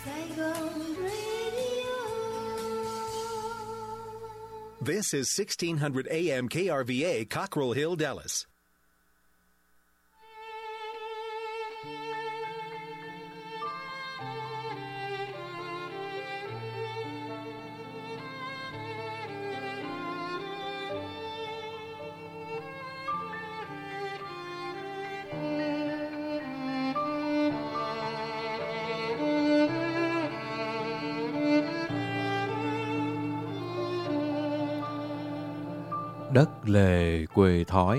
This is 1600 AM KRVA, Cockrell Hill, Dallas. Đất lề quê thói.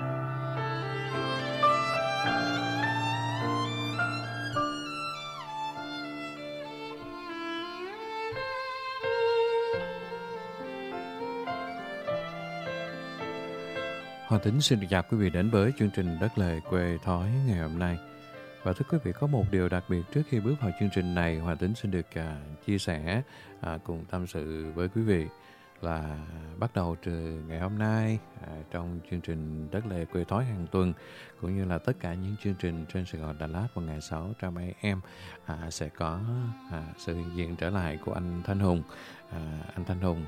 Hoa Tính xin được chào quý vị đến với chương trình Đất lề quê thói ngày hôm nay. Và thưa quý vị, có một điều đặc biệt trước khi bước vào chương trình này, Hoa Tính xin được chia sẻ cùng tâm sự với quý vị là bắt đầu từ ngày hôm nay trong chương trình Đất lề quê thói hàng tuần cũng như là tất cả những chương trình trên Sài Gòn Đà Lạt vào ngày 600 AM sẽ có sự hiện diện trở lại của anh Thanh Hùng. Anh Thanh Hùng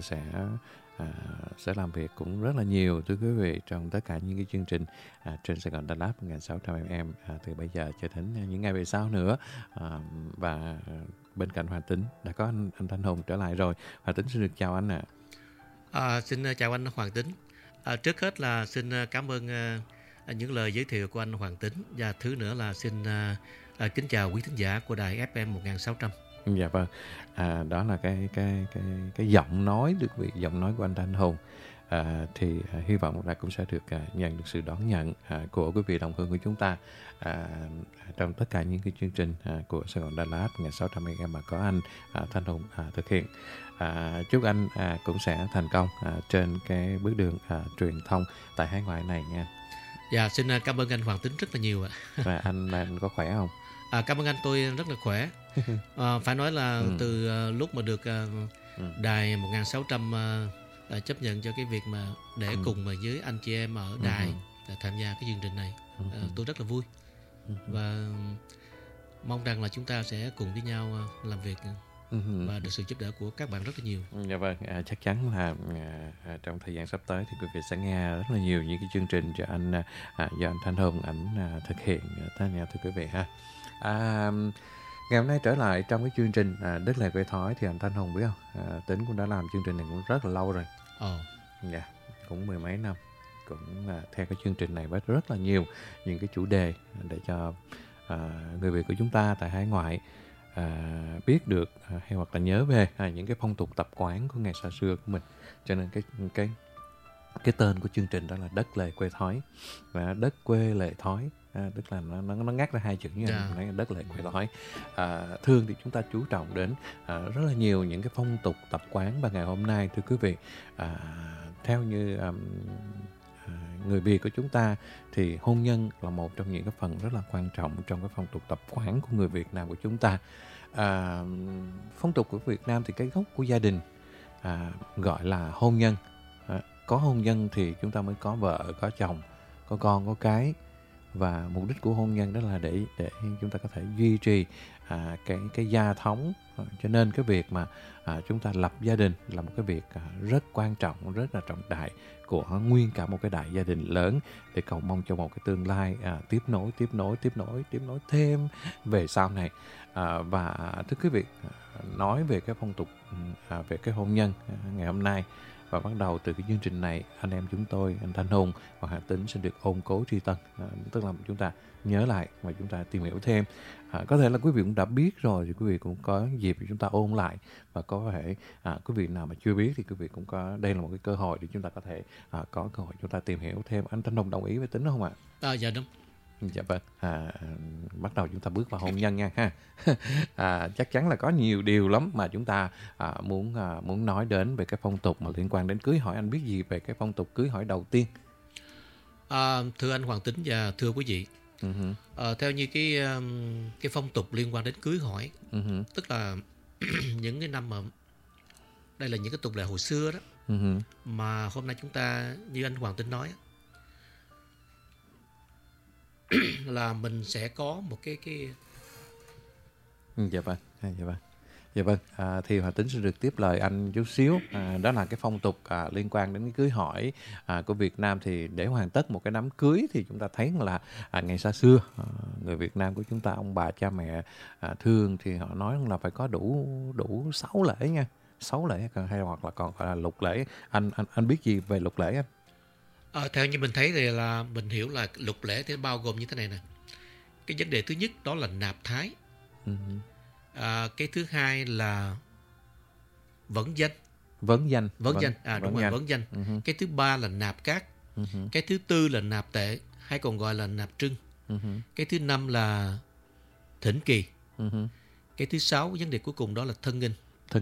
sẽ làm việc cũng rất là nhiều thưa quý vị trong tất cả những cái chương trình trên Sài Gòn Đà Lạt 1600 AM từ bây giờ cho đến những ngày về sau nữa. Và bên cạnh Hoàng Tính đã có anh Thanh Hùng trở lại rồi. Hoàng Tính xin được chào anh ạ. Xin chào anh Hoàng Tính. Trước hết là xin cảm ơn những lời giới thiệu của anh Hoàng Tính, và thứ nữa là xin kính chào quý thính giả của đài FM 1600. Dạ vâng. Đó là cái giọng nói giọng nói của anh Thanh Hùng. Thì hy vọng là cũng sẽ được nhận được sự đón nhận của quý vị đồng hương của chúng ta trong tất cả những cái chương trình của Sài Gòn Đà Lạt ngày 600 AM mà có anh Thanh Hùng thực hiện. Chúc anh cũng sẽ thành công trên cái bước đường truyền thông tại hải ngoại này nha. Dạ, xin cảm ơn anh Hoàng Tính rất là nhiều ạ. Và anh có khỏe không? Cảm ơn anh, tôi rất là khỏe. Phải nói là từ lúc mà được đài 1600 chấp nhận cho cái việc mà để cùng với anh chị em ở đài tham gia cái chương trình này, tôi rất là vui và mong rằng là chúng ta sẽ cùng với nhau làm việc và được sự giúp đỡ của các bạn rất là nhiều. Dạ vâng, chắc chắn là trong thời gian sắp tới thì quý vị sẽ nghe rất là nhiều những cái chương trình do anh Thanh Hùng thực hiện thưa quý vị ha. Ngày hôm nay trở lại trong cái chương trình Đất lề quê thói thì anh Thanh Hùng biết không? Tính cũng đã làm chương trình này cũng rất là lâu rồi. Dạ, cũng mười mấy năm. Cũng theo cái chương trình này với rất là nhiều những cái chủ đề để cho người Việt của chúng ta tại hải ngoại biết được hay hoặc là nhớ về những cái phong tục tập quán của ngày xa xưa của mình. Cho nên cái tên của chương trình đó là Đất lề quê thói, và đất quê lề thói, tức là nó ngắt ra hai chữ như nói đất lề quê thói. Thường thì chúng ta chú trọng đến rất là nhiều những cái phong tục tập quán, và ngày hôm nay thưa quý vị, theo như người Việt của chúng ta thì hôn nhân là một trong những cái phần rất là quan trọng trong cái phong tục tập quán của người Việt Nam của chúng ta. Phong tục của Việt Nam thì cái gốc của gia đình gọi là hôn nhân. Có hôn nhân thì chúng ta mới có vợ, có chồng, có con, có cái. Và mục đích của hôn nhân đó là để chúng ta có thể duy trì cái gia thống. Cho nên cái việc mà chúng ta lập gia đình là một cái việc rất quan trọng, rất là trọng đại của nguyên cả một cái đại gia đình lớn, để cầu mong cho một cái tương lai tiếp nối thêm về sau này. Và thưa quý vị, nói về cái phong tục về cái hôn nhân ngày hôm nay, và bắt đầu từ cái chương trình này, anh em chúng tôi, anh Thanh Hùng và Hà Tính sẽ được ôn cố tri tân, tức là chúng ta nhớ lại và chúng ta tìm hiểu thêm. Có thể là quý vị cũng đã biết rồi thì quý vị cũng có dịp để chúng ta ôn lại, và có thể quý vị nào mà chưa biết thì quý vị cũng có, đây là một cái cơ hội để chúng ta có thể có cơ hội chúng ta tìm hiểu thêm. Anh Thanh Hùng đồng ý với Tính không ạ? Dạ đúng. Dạ vâng. Bắt đầu chúng ta bước vào hôn nhân nha ha. Chắc chắn là có nhiều điều lắm mà chúng ta muốn nói đến về cái phong tục mà liên quan đến cưới hỏi. Anh biết gì về cái phong tục cưới hỏi đầu tiên? Thưa anh Hoàng Tính và thưa quý vị, theo như cái phong tục liên quan đến cưới hỏi, tức là những cái năm mà đây là những cái tục lệ hồi xưa đó, mà hôm nay chúng ta như anh Hoàng Tính nói là mình sẽ có một cái Dạ vâng, dạ vâng. Dạ vâng, thì Hòa Tính sẽ được tiếp lời anh chút xíu. Đó là cái phong tục liên quan đến cái cưới hỏi của Việt Nam. Thì để hoàn tất một cái đám cưới thì chúng ta thấy là ngày xa xưa, người Việt Nam của chúng ta, ông bà cha mẹ thương thì họ nói là phải có đủ 6 lễ nha. 6 lễ hay hoặc là còn gọi là lục lễ. Anh biết gì về lục lễ anh? Theo như mình thấy thì là mình hiểu là lục lễ thì bao gồm như thế này nè. Cái vấn đề thứ nhất đó là nạp thái. Cái thứ hai là vấn danh. Vấn danh. Đúng rồi, vấn danh. Cái thứ ba là nạp cát. Cái thứ tư là nạp tệ, hay còn gọi là nạp trưng. Cái thứ năm là thỉnh kỳ. Cái thứ sáu, vấn đề cuối cùng đó là thân nghinh.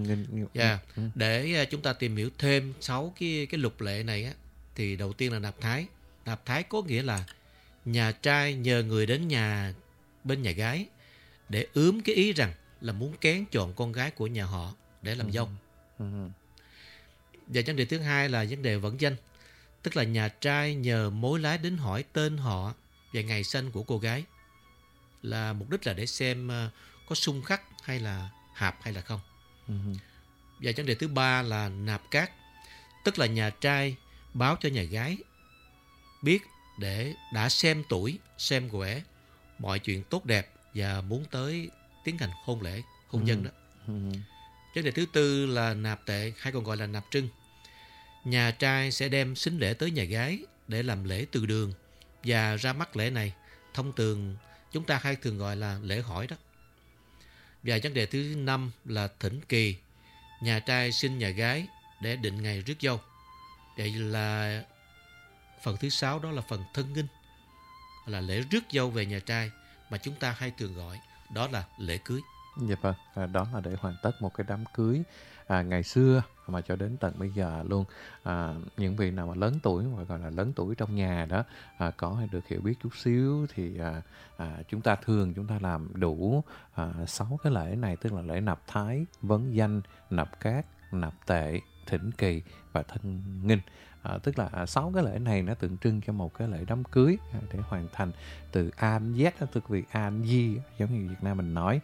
Để chúng ta tìm hiểu thêm 6 cái lục lệ này á, thì đầu tiên là nạp thái. Nạp thái có nghĩa là nhà trai nhờ người đến bên nhà gái để ướm cái ý rằng là muốn kén chọn con gái của nhà họ để làm dâu. Và vấn đề thứ hai là vấn đề vấn danh, tức là nhà trai nhờ mối lái đến hỏi tên họ và ngày sinh của cô gái, là mục đích là để xem có xung khắc hay là hợp hay là không. Và vấn đề thứ ba là nạp cát, tức là nhà trai báo cho nhà gái biết để đã xem tuổi, xem quẻ, mọi chuyện tốt đẹp và muốn tới tiến hành hôn lễ, hôn nhân đó. Vấn đề thứ tư là nạp tệ, hay còn gọi là nạp trưng. Nhà trai sẽ đem sính lễ tới nhà gái để làm lễ từ đường, và ra mắt lễ này thông thường chúng ta hay thường gọi là lễ hỏi đó. Và vấn đề thứ năm là thỉnh kỳ. Nhà trai xin nhà gái để định ngày rước dâu. Vậy là phần thứ sáu, đó là phần thân nghinh, là lễ rước dâu về nhà trai, mà chúng ta hay thường gọi đó là lễ cưới. Dạ vâng, đó là để hoàn tất một cái đám cưới ngày xưa mà cho đến tận bây giờ luôn. Những vị nào mà lớn tuổi, gọi là lớn tuổi trong nhà đó, có được hiểu biết chút xíu thì chúng ta làm đủ 6 cái lễ này, tức là lễ nạp thái, vấn danh, nạp cát, nạp tệ, thỉnh kỳ và thân nghinh. Tức là 6 cái lễ này nó tượng trưng cho một cái lễ đám cưới để hoàn thành từ A đến Z, từ việc A đến Z, giống như Việt Nam mình nói.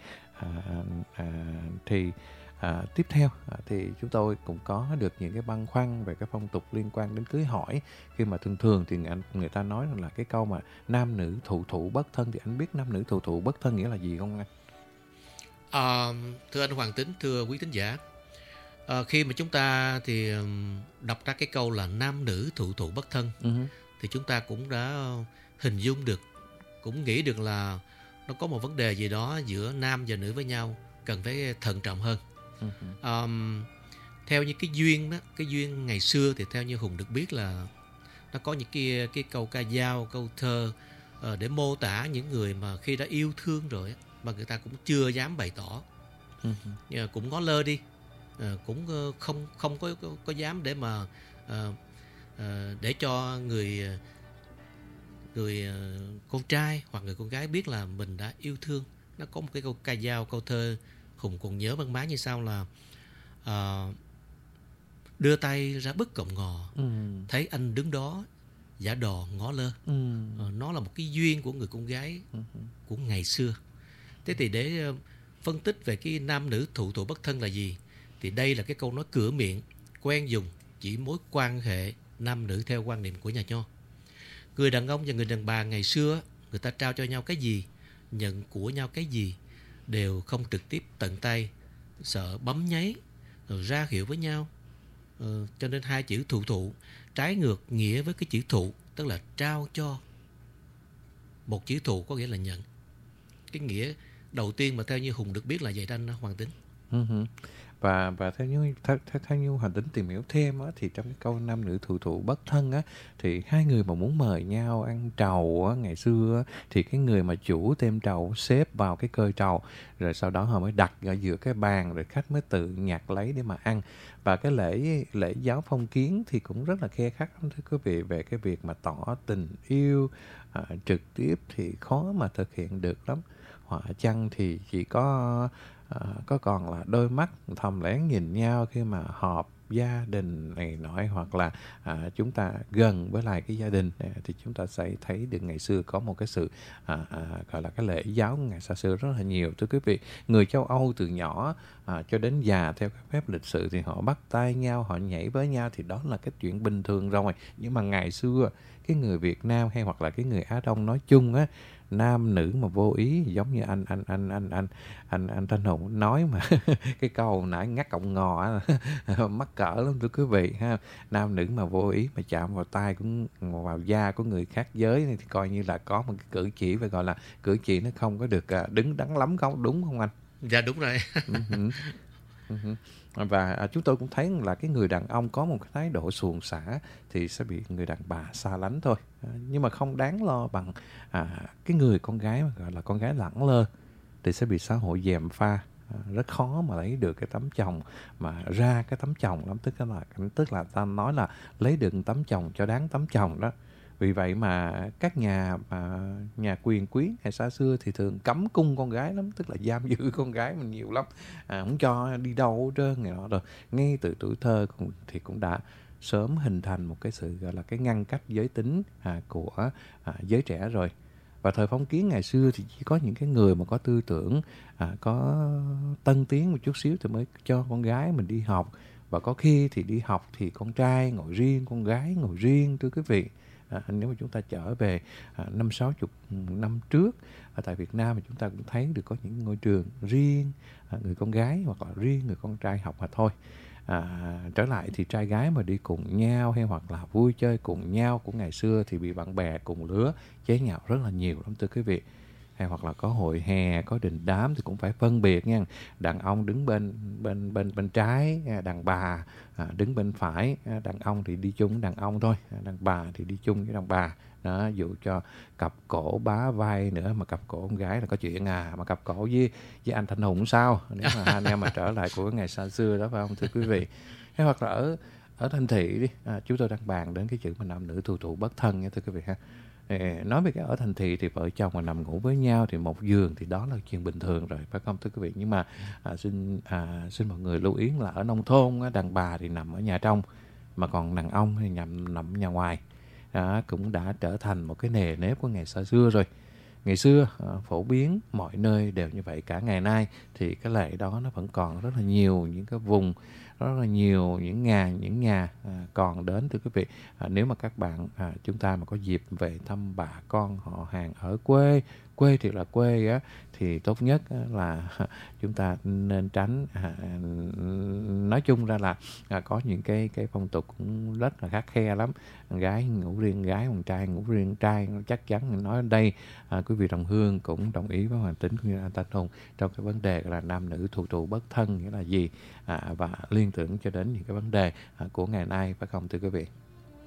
Tiếp theo thì chúng tôi cũng có được những cái băn khoăn về cái phong tục liên quan đến cưới hỏi, khi mà thường thì người ta nói là cái câu mà nam nữ thụ thụ bất thân. Thì anh biết nam nữ thụ thụ bất thân nghĩa là gì không anh? Thưa anh Hoàng Tính, thưa quý thính giả, khi mà chúng ta thì đọc ra cái câu là nam nữ thụ thụ bất thân, thì chúng ta cũng đã hình dung được, cũng nghĩ được là nó có một vấn đề gì đó giữa nam và nữ với nhau cần phải thận trọng hơn. Theo như cái duyên ngày xưa thì theo như Hùng được biết là nó có những cái câu ca dao, câu thơ để mô tả những người mà khi đã yêu thương rồi mà người ta cũng chưa dám bày tỏ, cũng ngó lơ đi, cũng không có dám để mà để cho người con trai hoặc người con gái biết là mình đã yêu thương. Nó có một cái câu ca dao, câu thơ Hùng còn nhớ văn má như sau là đưa tay ra bức cọng ngò, thấy anh đứng đó giả đò ngó lơ. Nó là một cái duyên của người con gái của ngày xưa. Thế thì để phân tích về cái nam nữ thụ thụ bất thân là gì, thì đây là cái câu nói cửa miệng quen dùng chỉ mối quan hệ nam nữ theo quan niệm của nhà Nho. Người đàn ông và người đàn bà ngày xưa, người ta trao cho nhau cái gì, nhận của nhau cái gì đều không trực tiếp tận tay, sợ bấm nháy rồi ra hiệu với nhau. Cho nên hai chữ thụ thụ trái ngược nghĩa với cái chữ thụ, tức là trao cho. Một chữ thụ có nghĩa là nhận. Cái nghĩa đầu tiên mà theo như Hùng được biết là vậy đó anh Hoàng Tính. Và theo như Hoàng Tính tìm hiểu thêm á, thì trong cái câu nam nữ thụ thụ bất thân á, thì hai người mà muốn mời nhau ăn trầu á, ngày xưa á, thì cái người mà chủ tem trầu xếp vào cái cơi trầu, rồi sau đó họ mới đặt ở giữa cái bàn, rồi khách mới tự nhặt lấy để mà ăn. Và cái lễ giáo phong kiến thì cũng rất là khe khắt, thưa quý vị, về cái việc mà tỏ tình yêu trực tiếp thì khó mà thực hiện được lắm. Họa chăng thì chỉ có có còn là đôi mắt thầm lén nhìn nhau khi mà họp gia đình này nọ, hoặc là chúng ta gần với lại cái gia đình thì chúng ta sẽ thấy được ngày xưa có một cái sự gọi là cái lễ giáo ngày xa xưa rất là nhiều. Thưa quý vị, người châu Âu từ nhỏ cho đến già theo cái phép lịch sự thì họ bắt tay nhau, họ nhảy với nhau, thì đó là cái chuyện bình thường rồi. Nhưng mà ngày xưa cái người Việt Nam hay hoặc là cái người Á Đông nói chung á, nam nữ mà vô ý, giống như anh Thanh Hùng nói mà cái câu nãy ngắt cọng ngò mắc cỡ lắm thưa quý vị ha. Nam nữ mà vô ý mà chạm vào tay cũng vào da của người khác giới thì coi như là có một cái cử chỉ phải gọi là cử chỉ nó không có được đứng đắn lắm, không đúng không anh? Dạ đúng rồi. Và chúng tôi cũng thấy là cái người đàn ông có một cái thái độ xuồng xả thì sẽ bị người đàn bà xa lánh thôi. Nhưng mà không đáng lo bằng cái người con gái mà gọi là con gái lẳng lơ thì sẽ bị xã hội gièm pha. Rất khó mà lấy được cái tấm chồng mà ra cái tấm chồng lắm, tức là ta nói là lấy được tấm chồng cho đáng tấm chồng đó. Vì vậy mà các nhà quyền quý hay xa xưa thì thường cấm cung con gái lắm, tức là giam giữ con gái mình nhiều lắm, không cho đi đâu hết trơn này nọ. Rồi ngay từ tuổi thơ thì cũng đã sớm hình thành một cái sự gọi là cái ngăn cách giới tính của giới trẻ rồi. Và thời phong kiến ngày xưa thì chỉ có những cái người mà có tư tưởng có tân tiến một chút xíu thì mới cho con gái mình đi học. Và có khi thì đi học thì con trai ngồi riêng, con gái ngồi riêng, thưa quý vị. Nếu mà chúng ta trở về 50-60 năm trước tại Việt Nam thì chúng ta cũng thấy được có những ngôi trường riêng người con gái hoặc là riêng người con trai học mà thôi. Trở lại thì trai gái mà đi cùng nhau hay hoặc là vui chơi cùng nhau của ngày xưa thì bị bạn bè cùng lứa chế nhạo rất là nhiều lắm thưa quý vị. Hay hoặc là có hội hè, có đình đám thì cũng phải phân biệt nha. Đàn ông đứng bên trái, đàn bà đứng bên phải. Đàn ông thì đi chung với đàn ông thôi, đàn bà thì đi chung với đàn bà. Đó, dụ cho cặp cổ bá vai nữa, mà cặp cổ con gái là có chuyện mà cặp cổ với anh Thanh Hùng sao? Nếu mà anh em mà trở lại của ngày xa xưa đó phải không thưa quý vị? Hay hoặc là ở thành thị đi, chúng tôi đang bàn đến cái chuyện mà nam nữ thù thụ bất thân nha thưa quý vị ha. Nói về cái ở thành thị thì vợ chồng mà nằm ngủ với nhau thì một giường thì đó là chuyện bình thường rồi phải không thưa quý vị? Nhưng mà xin mọi người lưu ý là ở nông thôn đàn bà thì nằm ở nhà trong, mà còn đàn ông thì nằm ở nhà ngoài. Cũng đã trở thành một cái nề nếp của ngày xa xưa rồi. Ngày xưa phổ biến mọi nơi đều như vậy, cả ngày nay thì cái lệ đó nó vẫn còn rất là nhiều những cái vùng, rất là nhiều những nhà còn đến thưa quý vị. Nếu mà các bạn chúng ta mà có dịp về thăm bà con họ hàng ở quê thì là quê á, thì tốt nhất là chúng ta nên tránh. Nói chung ra là có những cái phong tục cũng rất là khắt khe lắm. Gái ngủ riêng gái, con trai ngủ riêng trai. Chắc chắn nói ở đây quý vị đồng hương cũng đồng ý với Hoàng Tính cũng như anh Thanh Hùng trong cái vấn đề là nam nữ thù thụ bất thân nghĩa là gì, và liên tưởng cho đến những cái vấn đề của ngày nay phải không thưa quý vị?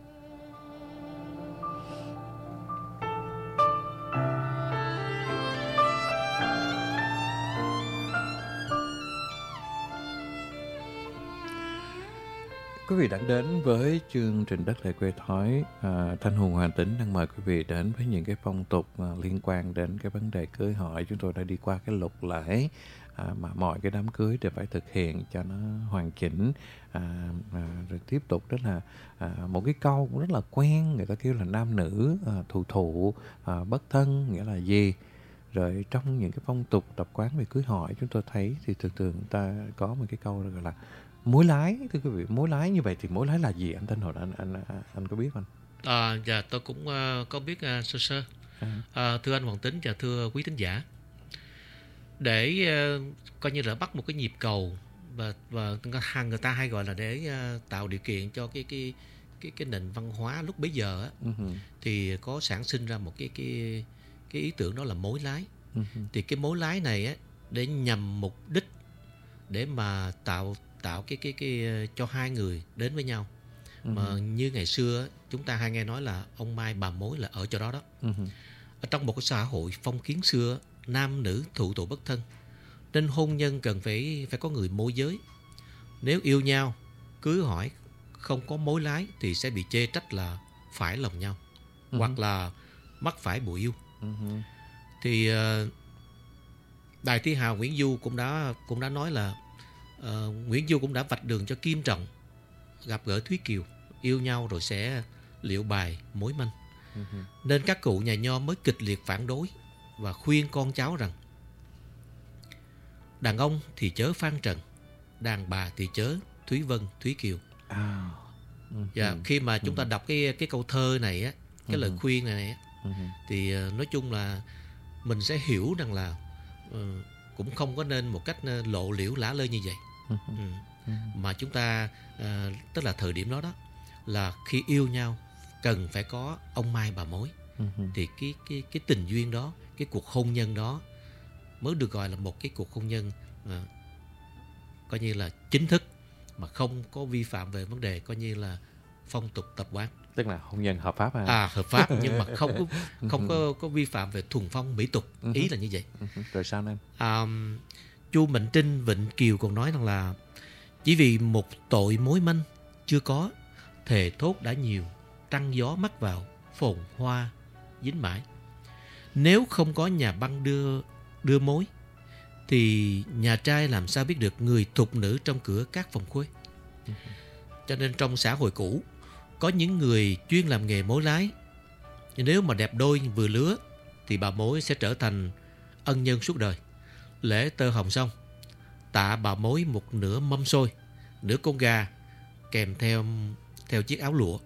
Quý vị đã đến với chương trình Đất Lệ Quê Thói. Thanh Hùng Hoàng Tính đang mời quý vị đến với những cái phong tục liên quan đến cái vấn đề cưới hỏi. Chúng tôi đã đi qua cái luật lễ mà mọi cái đám cưới đều phải thực hiện cho nó hoàn chỉnh. Rồi tiếp tục đó là một cái câu cũng rất là quen, người ta kêu là nam nữ thù thụ bất thân nghĩa là gì. Rồi trong những cái phong tục tập quán về cưới hỏi chúng tôi thấy thì thường người ta có một cái câu gọi là mối lái. Thưa quý vị, mối lái như vậy thì mối lái là gì anh Thanh Hồn, anh có biết không? Dạ tôi cũng có biết sơ sơ. Thưa anh Hoàng Tính và thưa quý thính giả, để coi như là bắt một cái nhịp cầu và người ta hay gọi là để tạo điều kiện cho cái nền văn hóa lúc bấy giờ á, thì có sản sinh ra một cái ý tưởng đó là mối lái. Thì cái mối lái này á, để nhằm mục đích để mà tạo cái cho hai người đến với nhau. Mà như ngày xưa chúng ta hay nghe nói là ông mai bà mối là ở chỗ đó đó. Ở trong một cái xã hội phong kiến xưa, nam nữ thụ thụ bất thân, nên hôn nhân cần phải có người môi giới. Nếu yêu nhau cưới hỏi không có mối lái thì sẽ bị chê trách là phải lòng nhau, hoặc là mắc phải bùa yêu. Thì Đại thi hào Nguyễn Du cũng đã nói là Nguyễn Du cũng đã vạch đường cho Kim Trọng gặp gỡ Thúy Kiều, yêu nhau rồi sẽ liệu bài mối manh. Nên các cụ nhà Nho mới kịch liệt phản đối và khuyên con cháu rằng đàn ông thì chớ Phan Trần, đàn bà thì chớ Thúy Vân, Thúy Kiều. Khi mà chúng ta đọc cái câu thơ này á, cái lời khuyên này á, thì nói chung là mình sẽ hiểu rằng là cũng không có nên một cách lộ liễu lả lơi như vậy. Mà chúng ta tức là thời điểm đó đó là khi yêu nhau cần phải có ông mai bà mối. Thì cái tình duyên đó, cái cuộc hôn nhân đó mới được gọi là một cái cuộc hôn nhân coi như là chính thức, mà không có vi phạm về vấn đề coi như là phong tục tập quán. Tức là hôn nhân hợp pháp hợp pháp nhưng mà không có vi phạm về thuần phong mỹ tục. Ý là như vậy. Rồi sao nên Chu Mệnh Trinh Vịnh Kiều còn nói rằng là chỉ vì một tội mối manh chưa có, thề thốt đã nhiều, trăng gió mắc vào, phồn hoa dính mãi. Nếu không có nhà băng đưa mối, thì nhà trai làm sao biết được người thục nữ trong cửa các phòng khuê. Cho nên trong xã hội cũ có những người chuyên làm nghề mối lái. Nếu mà đẹp đôi vừa lứa thì bà mối sẽ trở thành ân nhân suốt đời. Lễ tơ hồng xong, tạ bà mối một nửa mâm xôi, nửa con gà, kèm theo chiếc áo lụa.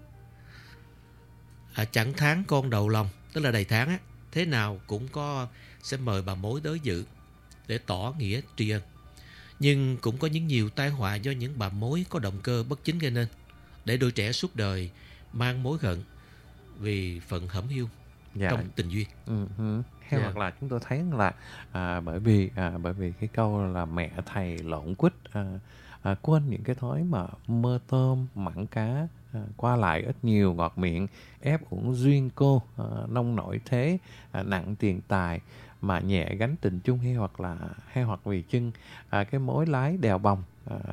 Chẳng tháng con đầu lòng, tức là đầy tháng á, thế nào cũng sẽ mời bà mối tới dự để tỏ nghĩa tri ân. Nhưng cũng có nhiều tai họa do những bà mối có động cơ bất chính gây nên, để đôi trẻ suốt đời mang mối hận vì phận hẩm hiu trong tình duyên. Hoặc là chúng tôi thấy là bởi vì cái câu là mẹ thầy lộn quýt, quên những cái thói mà mơ tôm mặn cá, qua lại ít nhiều ngọt miệng, ép uổng duyên cô, nông nổi thế, nặng tiền tài mà nhẹ gánh tình chung, hay hoặc vì chưng cái mối lái đèo bồng,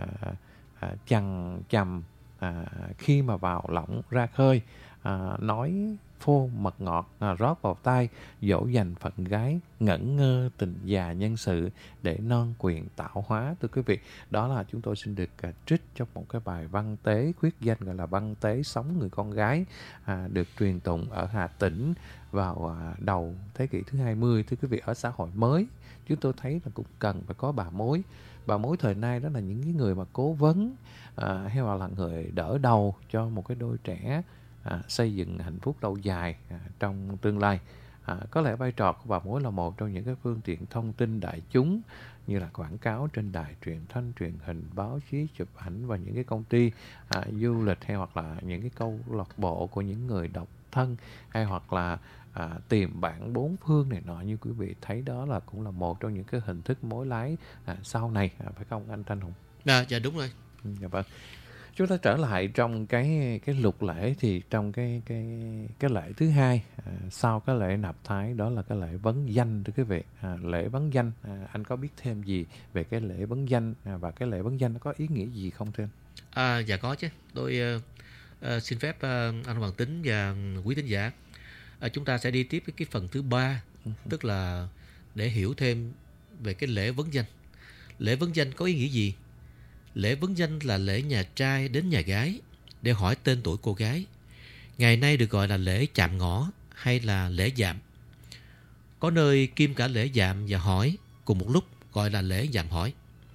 chằng chầm khi mà vào lỏng ra khơi, nói phô mật ngọt rót vào tai, dỗ dành phận gái, ngẩn ngơ tình già nhân sự để non quyền tạo hóa. Thưa quý vị, đó là chúng tôi xin được trích trong một cái bài văn tế khuyết danh gọi là Văn tế sống người con gái, được truyền tụng ở Hà Tĩnh vào đầu thế kỷ thứ 20. Thưa quý vị, ở xã hội mới chúng tôi thấy là cũng cần phải có bà mối. Bà mối thời nay đó là những cái người mà cố vấn, hay hoặc là người đỡ đầu cho một cái đôi trẻ xây dựng hạnh phúc lâu dài trong tương lai. Có lẽ vai trò của bà mối là một trong những cái phương tiện thông tin đại chúng như là quảng cáo trên đài truyền thanh, truyền hình, báo chí, chụp ảnh và những cái công ty du lịch, hay hoặc là những cái câu lạc bộ của những người độc thân, hay hoặc là tìm bạn bốn phương này nọ. Như quý vị thấy đó là cũng là một trong những cái hình thức mối lái sau này, phải không anh Thanh Hùng? Dạ đúng rồi. Dạ vâng. Chúng ta trở lại trong cái lục lễ, thì trong cái lễ thứ hai sau cái lễ nạp thái, đó là cái lễ vấn danh. Thưa quý vị, lễ vấn danh, anh có biết thêm gì về cái lễ vấn danh, và cái lễ vấn danh nó có ý nghĩa gì không thưa anh? Dạ có chứ. Tôi xin phép anh Hoàng Tính và quý thính giả, chúng ta sẽ đi tiếp với cái phần thứ 3, tức là để hiểu thêm về cái lễ vấn danh. Lễ vấn danh có ý nghĩa gì? Lễ vấn danh là lễ nhà trai đến nhà gái để hỏi tên tuổi cô gái. Ngày nay được gọi là lễ chạm ngõ hay là lễ dạm. Có nơi kiêm cả lễ dạm và hỏi cùng một lúc, gọi là lễ dạm hỏi.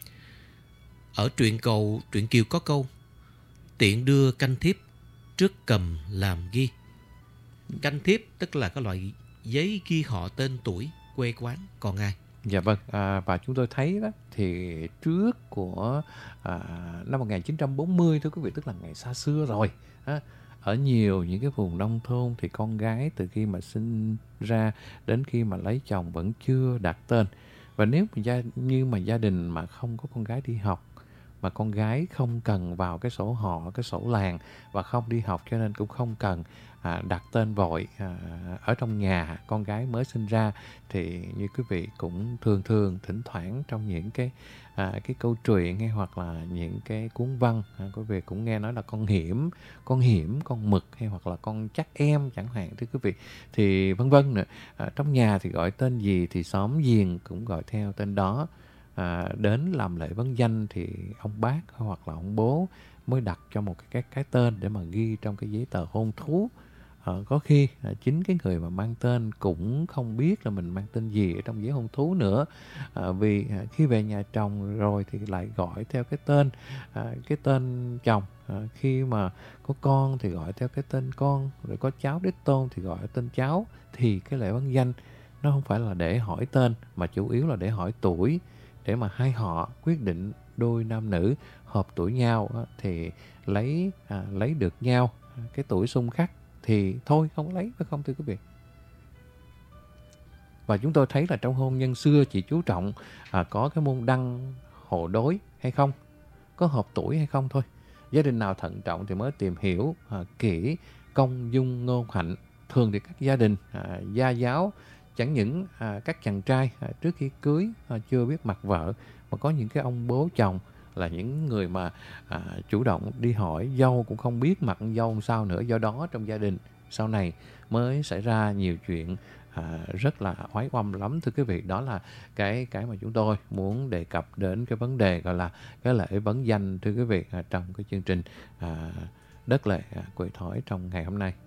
Ở truyện Kiều có câu: tiện đưa canh thiếp trước cầm làm ghi. Canh thiếp tức là cái loại giấy ghi họ, tên tuổi, quê quán còn ai. Dạ vâng, và chúng tôi thấy đó thì trước của năm 1940, thưa quý vị, tức là ngày xa xưa rồi, ở nhiều những cái vùng nông thôn thì con gái từ khi mà sinh ra đến khi mà lấy chồng vẫn chưa đặt tên. Và nếu mà gia đình mà không có con gái đi học mà con gái không cần vào cái sổ họ, cái sổ làng và không đi học, cho nên cũng không cần đặt tên vội ở trong nhà con gái mới sinh ra. Thì như quý vị cũng thường thỉnh thoảng trong những cái câu chuyện hay hoặc là những cái cuốn văn, quý vị cũng nghe nói là con hiểm, con mực hay hoặc là con chắc em chẳng hạn, thưa quý vị, thì vân vân nữa. Trong nhà thì gọi tên gì thì xóm giềng cũng gọi theo tên đó. Đến làm lễ vấn danh thì ông bác hoặc là ông bố mới đặt cho một cái tên để mà ghi trong cái giấy tờ hôn thú. Có khi chính cái người mà mang tên cũng không biết là mình mang tên gì ở trong giấy hôn thú nữa, vì khi về nhà chồng rồi thì lại gọi theo cái tên chồng. Khi mà có con thì gọi theo cái tên con, rồi có cháu đích tôn thì gọi tên cháu. Thì cái lễ vấn danh nó không phải là để hỏi tên, mà chủ yếu là để hỏi tuổi, để mà hai họ quyết định đôi nam nữ hợp tuổi nhau thì lấy được nhau. Cái tuổi xung khắc thì thôi không lấy, phải không thưa quý vị? Và chúng tôi thấy là trong hôn nhân xưa chỉ chú trọng có cái môn đăng hộ đối hay không, có hợp tuổi hay không thôi. Gia đình nào thận trọng thì mới tìm hiểu kỹ công dung ngôn hạnh. Thường thì các gia đình gia giáo, chẳng những các chàng trai trước khi cưới chưa biết mặt vợ, mà có những cái ông bố chồng là những người mà chủ động đi hỏi dâu cũng không biết mặt dâu sao nữa. Do đó trong gia đình sau này mới xảy ra nhiều chuyện rất là oái oăm lắm thưa quý vị. Đó là cái mà chúng tôi muốn đề cập đến cái vấn đề gọi là cái lễ vấn danh thưa quý vị, trong cái chương trình Đất Lệ Quê Thói trong ngày hôm nay.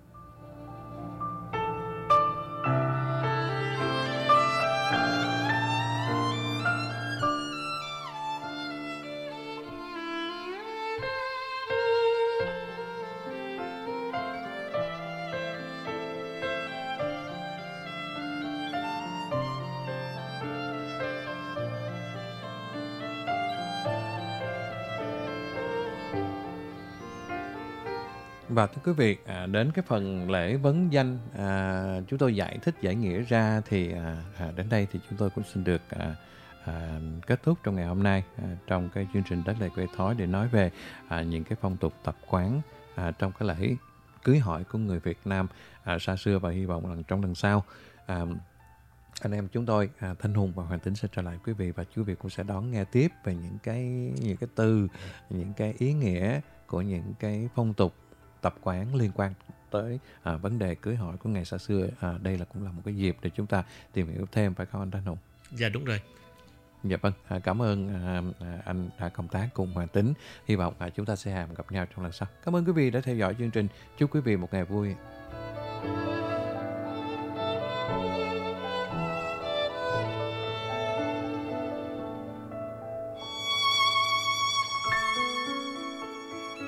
Và thưa quý vị, đến cái phần lễ vấn danh chúng tôi giải thích giải nghĩa ra thì đến đây thì chúng tôi cũng xin được kết thúc trong ngày hôm nay trong cái chương trình Đất Lệ Quê Thói để nói về những cái phong tục tập quán trong cái lễ cưới hỏi của người Việt Nam xa xưa, và hy vọng rằng trong lần sau anh em chúng tôi Thanh Hùng và Hoàng Tính sẽ trở lại quý vị, và quý vị cũng sẽ đón nghe tiếp về những cái từ, những cái ý nghĩa của những cái phong tục tập quán liên quan tới vấn đề cưới hỏi của ngày xa xưa. Đây là cũng là một cái dịp để chúng ta tìm hiểu thêm, phải không anh Thanh Hùng? Dạ đúng rồi. Dạ vâng, cảm ơn anh đã cộng tác cùng Hoàng Tính. Hy vọng chúng ta sẽ gặp nhau trong lần sau. Cảm ơn quý vị đã theo dõi chương trình. Chúc quý vị một ngày vui.